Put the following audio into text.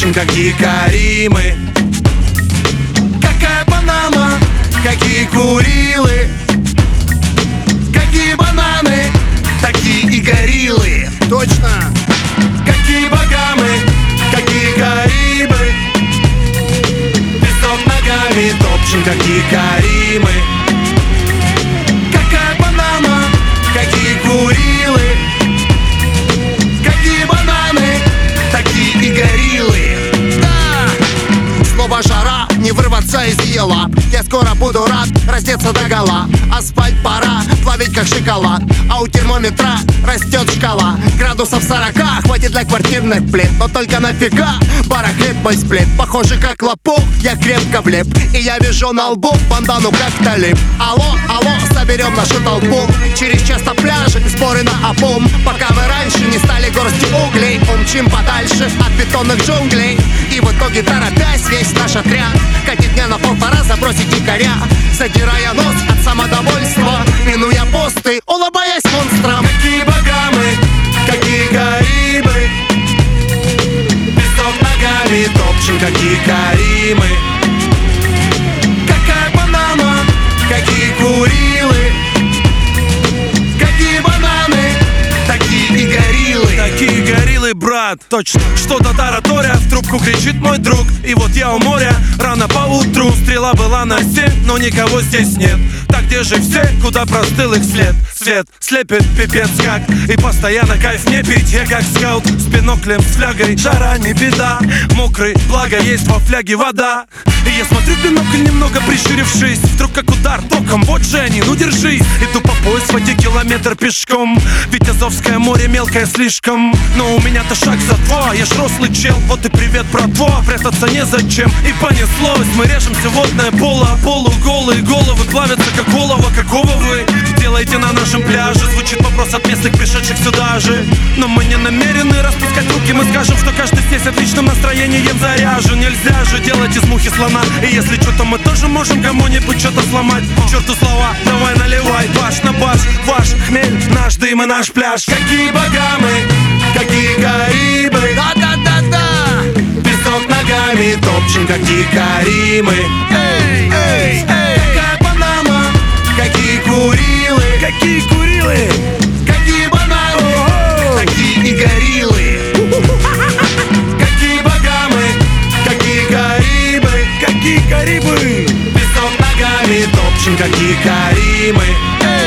топчем, какие Каримы. Какая Панама, какие Курилы, какие бананы, такие и гориллы. Точно. Какие Багамы, какие Карибы, песок ногами топчем, какие Каримы. Какая Панама, какие Курилы, какие бананы, такие и гориллы. Да! Снова жара, не вырваться из ее лап. Я скоро буду рад раздеться догола. А спать пора, плавить как шоколад. А у термометра растет шкала. Градусов 40 хватит для квартирных плит. Но только нафига барахлит мой сплит. Похоже как лопух, я крепко влип. И я вижу на лбу бандану как талиб. Алло, алло, соберем нашу толпу. Через час на пляже сборы на обум. Пока мы раньше не стали горстью углей, умчим подальше от бетонных джунглей. И в итоге торопясь весь наш отряд катит дня на полтора, забросить дикаря. Задирая нос от самодовольства, минуя посты, улыбаясь монстрам. Какие Багамы, какие Карибы, песок ногами топчем, какие Каримы. Какая Панама, какие Курилы, какие бананы, такие и гориллы. Такие гориллы, брат, точно. Что-то тараторя, в трубку кричит мой друг. И вот я у моря, рано поутру. Стрела была на 7, но никого здесь нет. Так где же все, куда простыл их след? Свет слепит пипец как. И постоянно кайф не пить. Я как скаут с биноклем, с флягой. Жара не беда, мокрый, благо есть во фляге вода. И я смотрю в бинокль, немного прищурившись. Вдруг как удар током, вот же они, ну держись. Иду по пояс в воде, километр пешком. Ведь Азовское море мелкое слишком. Но у меня-то шаг за 2, я ж рослый чел. Вот и привет, братва, прятаться незачем. И понеслось, мы режемся водное поло. Полуголые головы плавятся как олово. Какого вы делаете на нашем пляже? Звучит вопрос от местных, пришедших сюда же. Но мы не намерены распускать руки. Мы скажем, что каждый здесь отличным настроением заряжен. Нельзя же делать из мухи слона. И если что-то мы тоже можем кому-нибудь что-то сломать. К черту слова, давай наливай. Баш на баш, ваш хмель, наш дым и наш пляж. Какие Багамы, какие Карибы, Да-да-да-да! песок ногами топчем, какие Каримы. Эй, эй, эй! Какая Панама, какие Курилы, Какие Курилы, какие бананы, такие и гориллы. Какие Багамы, какие Карибы, какие Карибы, песок ногами топчем, какие Каримы.